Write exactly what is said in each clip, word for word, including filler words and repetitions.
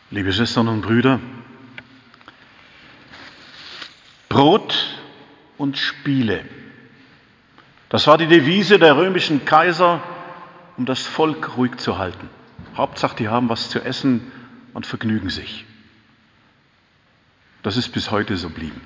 Liebe Schwestern und Brüder, Brot und Spiele, das war die Devise der römischen Kaiser, um das Volk ruhig zu halten. Hauptsache, die haben was zu essen und vergnügen sich. Das ist bis heute so geblieben.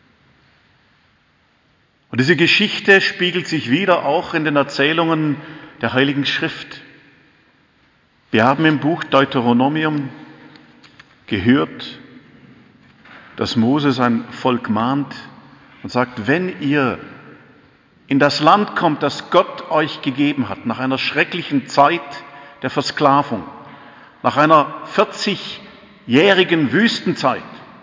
Und diese Geschichte spiegelt sich wieder auch in den Erzählungen der Heiligen Schrift. Wir haben im Buch Deuteronomium gehört, dass Mose sein Volk mahnt und sagt, wenn ihr in das Land kommt, das Gott euch gegeben hat, nach einer schrecklichen Zeit der Versklavung, nach einer vierzigjährigen Wüstenzeit,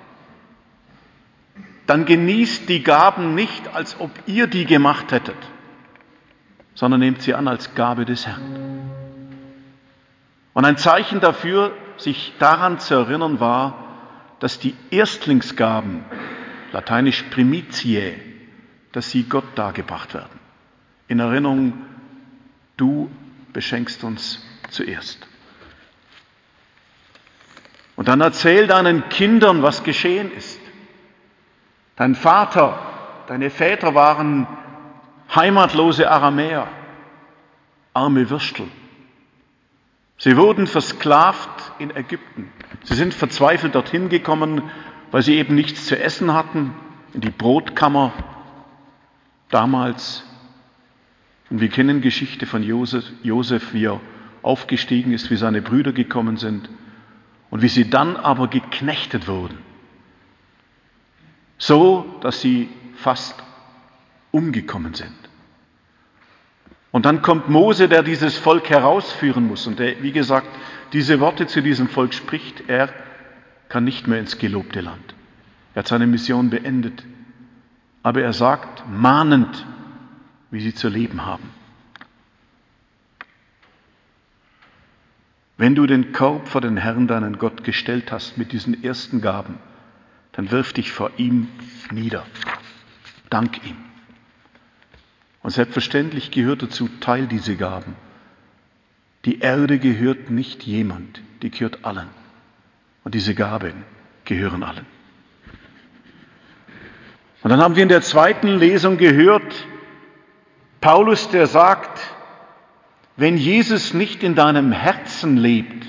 dann genießt die Gaben nicht, als ob ihr die gemacht hättet, sondern nehmt sie an als Gabe des Herrn. Und ein Zeichen dafür, sich daran zu erinnern, war, dass die Erstlingsgaben, lateinisch primitiae, dass sie Gott dargebracht werden. In Erinnerung, du beschenkst uns zuerst. Und dann erzähl deinen Kindern, was geschehen ist. Dein Vater, deine Väter waren heimatlose Aramäer, arme Würstel. Sie wurden versklavt in Ägypten. Sie sind verzweifelt dorthin gekommen, weil sie eben nichts zu essen hatten, in die Brotkammer damals. Und wir kennen Geschichte von Josef, Josef, wie er aufgestiegen ist, wie seine Brüder gekommen sind und wie sie dann aber geknechtet wurden. So, dass sie fast umgekommen sind. Und dann kommt Mose, der dieses Volk herausführen muss und der, wie gesagt, diese Worte zu diesem Volk spricht. Er kann nicht mehr ins gelobte Land. Er hat seine Mission beendet. Aber er sagt mahnend, wie sie zu leben haben. Wenn du den Korb vor den Herrn, deinen Gott, gestellt hast mit diesen ersten Gaben, dann wirf dich vor ihm nieder. Dank ihm. Und selbstverständlich gehört dazu, teil diese Gaben. Die Erde gehört nicht jemand, die gehört allen. Und diese Gaben gehören allen. Und dann haben wir in der zweiten Lesung gehört, Paulus, der sagt, wenn Jesus nicht in deinem Herzen lebt,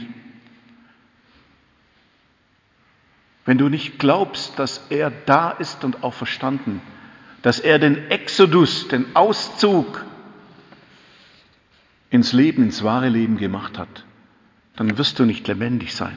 wenn du nicht glaubst, dass er da ist und auch verstanden, dass er den Exodus, den Auszug ins Leben, ins wahre Leben gemacht hat, dann wirst du nicht lebendig sein.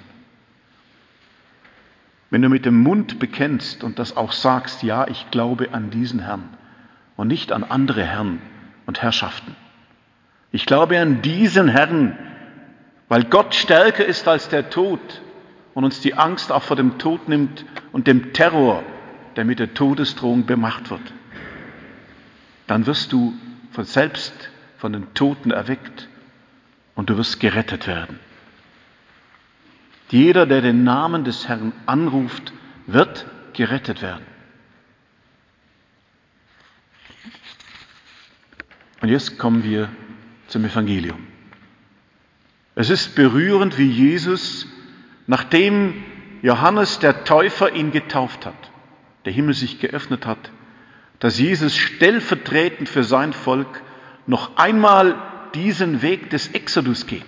Wenn du mit dem Mund bekennst und das auch sagst, ja, ich glaube an diesen Herrn und nicht an andere Herren und Herrschaften. Ich glaube an diesen Herrn, weil Gott stärker ist als der Tod und uns die Angst auch vor dem Tod nimmt und dem Terror, der mit der Todesdrohung bemacht wird. Dann wirst du von selbst von den Toten erweckt und du wirst gerettet werden. Jeder, der den Namen des Herrn anruft, wird gerettet werden. Und jetzt kommen wir zum Evangelium. Es ist berührend, wie Jesus, nachdem Johannes der Täufer ihn getauft hat, der Himmel sich geöffnet hat, dass Jesus stellvertretend für sein Volk noch einmal diesen Weg des Exodus geht.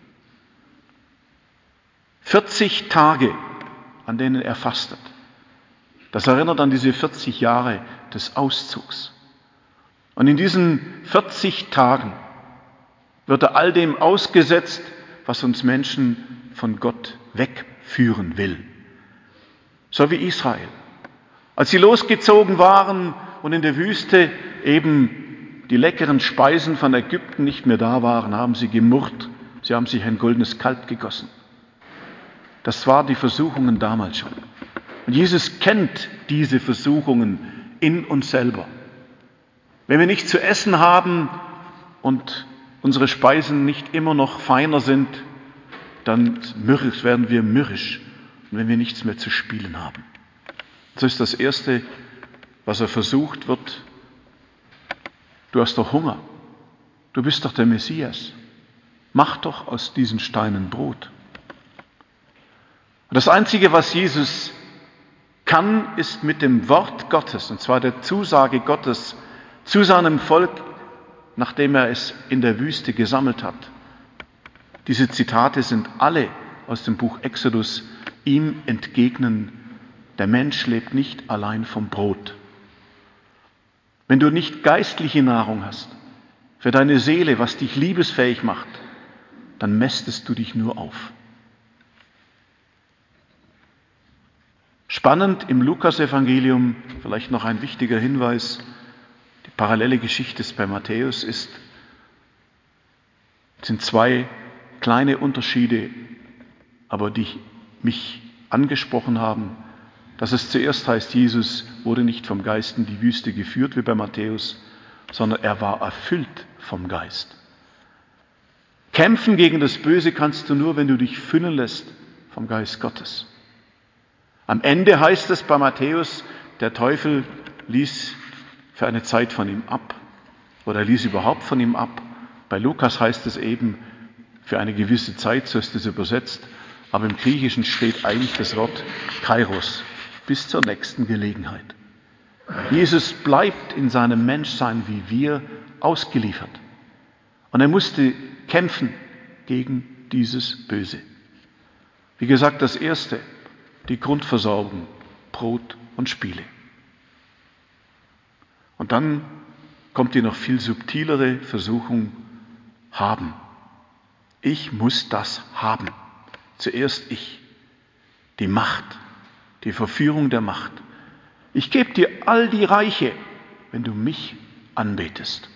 vierzig Tage, an denen er fastet. Das erinnert an diese vierzig Jahre des Auszugs. Und in diesen vierzig Tagen wird er all dem ausgesetzt, was uns Menschen von Gott wegführen will. So wie Israel. Als sie losgezogen waren und in der Wüste eben die leckeren Speisen von Ägypten nicht mehr da waren, haben sie gemurrt. Sie haben sich ein goldenes Kalb gegossen. Das waren die Versuchungen damals schon. Und Jesus kennt diese Versuchungen in uns selber. Wenn wir nichts zu essen haben und unsere Speisen nicht immer noch feiner sind, dann mürrisch, werden wir mürrisch. Und wenn wir nichts mehr zu spielen haben. Das ist das Erste, was er versucht wird. Du hast doch Hunger. Du bist doch der Messias. Mach doch aus diesen Steinen Brot. Und das Einzige, was Jesus kann, ist mit dem Wort Gottes, und zwar der Zusage Gottes zu seinem Volk, nachdem er es in der Wüste gesammelt hat. Diese Zitate sind alle aus dem Buch Exodus, ihm entgegnen: Der Mensch lebt nicht allein vom Brot. Wenn du nicht geistliche Nahrung hast für deine Seele, was dich liebesfähig macht, dann mästest du dich nur auf. Spannend im Lukasevangelium, vielleicht noch ein wichtiger Hinweis, die parallele Geschichte ist bei Matthäus, ist, sind zwei kleine Unterschiede, aber die mich angesprochen haben, dass es zuerst heißt, Jesus wurde nicht vom Geist in die Wüste geführt wie bei Matthäus, sondern er war erfüllt vom Geist. Kämpfen gegen das Böse kannst du nur, wenn du dich füllen lässt vom Geist Gottes. Am Ende heißt es bei Matthäus, der Teufel ließ für eine Zeit von ihm ab oder ließ überhaupt von ihm ab. Bei Lukas heißt es eben für eine gewisse Zeit, so ist es übersetzt, aber im Griechischen steht eigentlich das Wort Kairos, bis zur nächsten Gelegenheit. Jesus bleibt in seinem Menschsein wie wir ausgeliefert. Und er musste kämpfen gegen dieses Böse. Wie gesagt, das Erste, die Grundversorgung, Brot und Spiele. Und dann kommt die noch viel subtilere Versuchung, haben. Ich muss das haben. Zuerst ich. Die Macht, die Verführung der Macht. Ich gebe dir all die Reiche, wenn du mich anbetest.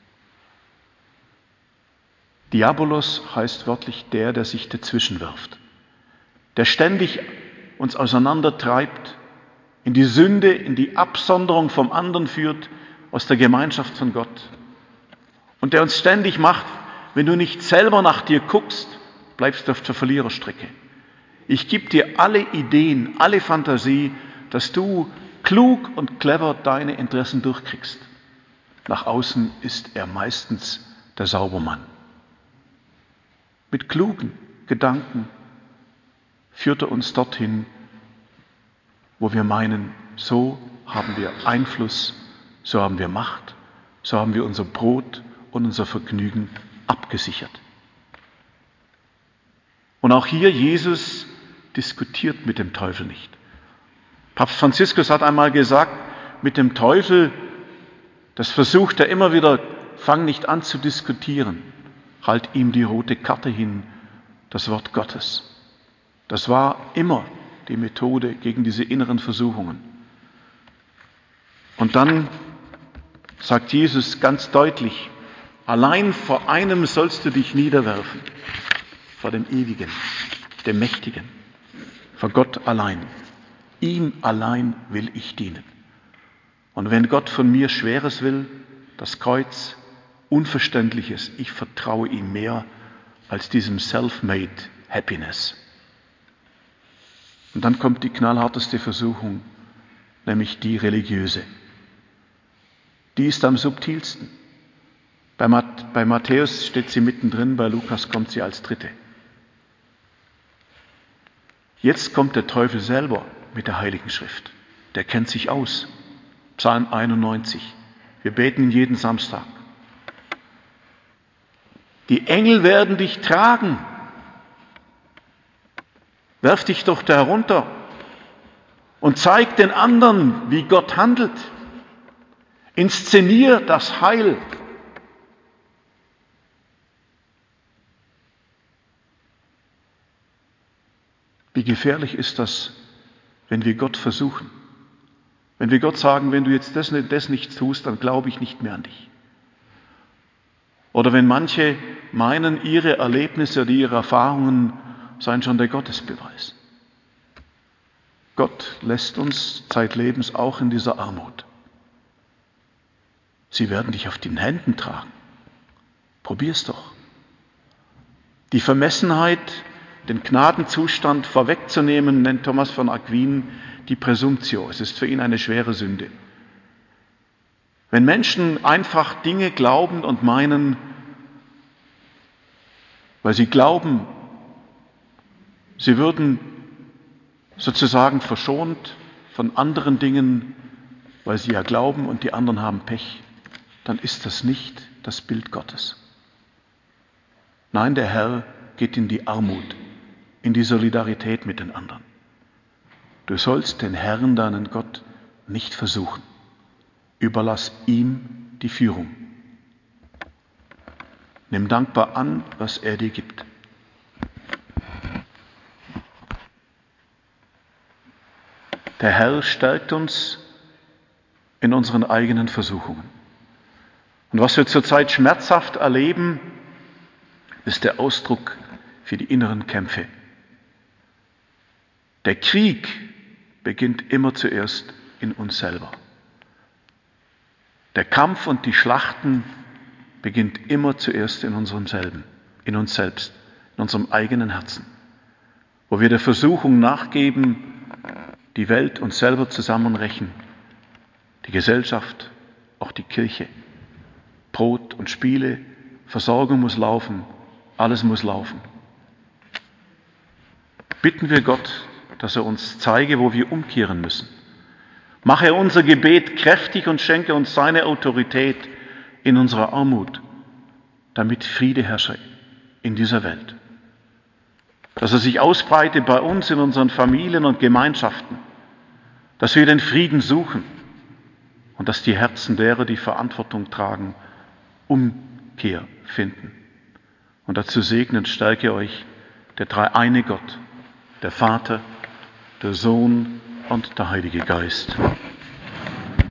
Diabolos heißt wörtlich der, der sich dazwischen wirft, der ständig uns auseinandertreibt, in die Sünde, in die Absonderung vom anderen führt, aus der Gemeinschaft von Gott. Und der uns ständig macht, wenn du nicht selber nach dir guckst, bleibst du auf der Verliererstrecke. Ich gebe dir alle Ideen, alle Fantasie, dass du klug und clever deine Interessen durchkriegst. Nach außen ist er meistens der Saubermann. Mit klugen Gedanken führt er uns dorthin, wo wir meinen, so haben wir Einfluss, so haben wir Macht, so haben wir unser Brot und unser Vergnügen abgesichert. Und auch hier, Jesus diskutiert mit dem Teufel nicht. Papst Franziskus hat einmal gesagt, mit dem Teufel, das versucht er immer wieder, fang nicht an zu diskutieren, halt ihm die rote Karte hin, das Wort Gottes. Das war immer die Methode gegen diese inneren Versuchungen. Und dann sagt Jesus ganz deutlich, allein vor einem sollst du dich niederwerfen, vor dem Ewigen, dem Mächtigen, vor Gott allein. Ihm allein will ich dienen. Und wenn Gott von mir Schweres will, das Kreuz, Unverständliches, ich vertraue ihm mehr als diesem self-made Happiness. Und dann kommt die knallharteste Versuchung, nämlich die religiöse. Die ist am subtilsten. Bei, Mat- bei Matthäus steht sie mittendrin, bei Lukas kommt sie als dritte. Jetzt kommt der Teufel selber mit der Heiligen Schrift. Der kennt sich aus. Psalm einundneunzig. Wir beten ihn jeden Samstag. Die Engel werden dich tragen. Werf dich doch da herunter und zeig den anderen, wie Gott handelt. Inszenier das Heil. Wie gefährlich ist das, wenn wir Gott versuchen? Wenn wir Gott sagen, wenn du jetzt das, das nicht tust, dann glaube ich nicht mehr an dich. Oder wenn manche meinen, ihre Erlebnisse oder ihre Erfahrungen seien schon der Gottesbeweis. Gott lässt uns zeitlebens auch in dieser Armut. Sie werden dich auf den Händen tragen. Probier's doch. Die Vermessenheit, den Gnadenzustand vorwegzunehmen, nennt Thomas von Aquin die Präsumptio. Es ist für ihn eine schwere Sünde. Wenn Menschen einfach Dinge glauben und meinen, weil sie glauben, sie würden sozusagen verschont von anderen Dingen, weil sie ja glauben und die anderen haben Pech, dann ist das nicht das Bild Gottes. Nein, der Herr geht in die Armut, in die Solidarität mit den anderen. Du sollst den Herrn, deinen Gott, nicht versuchen. Überlass ihm die Führung. Nimm dankbar an, was er dir gibt. Der Herr stärkt uns in unseren eigenen Versuchungen. Und was wir zurzeit schmerzhaft erleben, ist der Ausdruck für die inneren Kämpfe. Der Krieg beginnt immer zuerst in uns selber. Der Kampf und die Schlachten beginnt immer zuerst in unserem selben, in uns selbst, in unserem eigenen Herzen, wo wir der Versuchung nachgeben, die Welt uns selber zusammenrechnen, die Gesellschaft, auch die Kirche. Brot und Spiele, Versorgung muss laufen, alles muss laufen. Bitten wir Gott, dass er uns zeige, wo wir umkehren müssen. Mache unser Gebet kräftig und schenke uns seine Autorität in unserer Armut, damit Friede herrsche in dieser Welt. Dass er sich ausbreite bei uns in unseren Familien und Gemeinschaften, dass wir den Frieden suchen und dass die Herzen derer, die Verantwortung tragen, Umkehr finden. Und dazu segnet, stärke euch der dreieine Gott, der Vater, der Sohn und der Heilige Geist.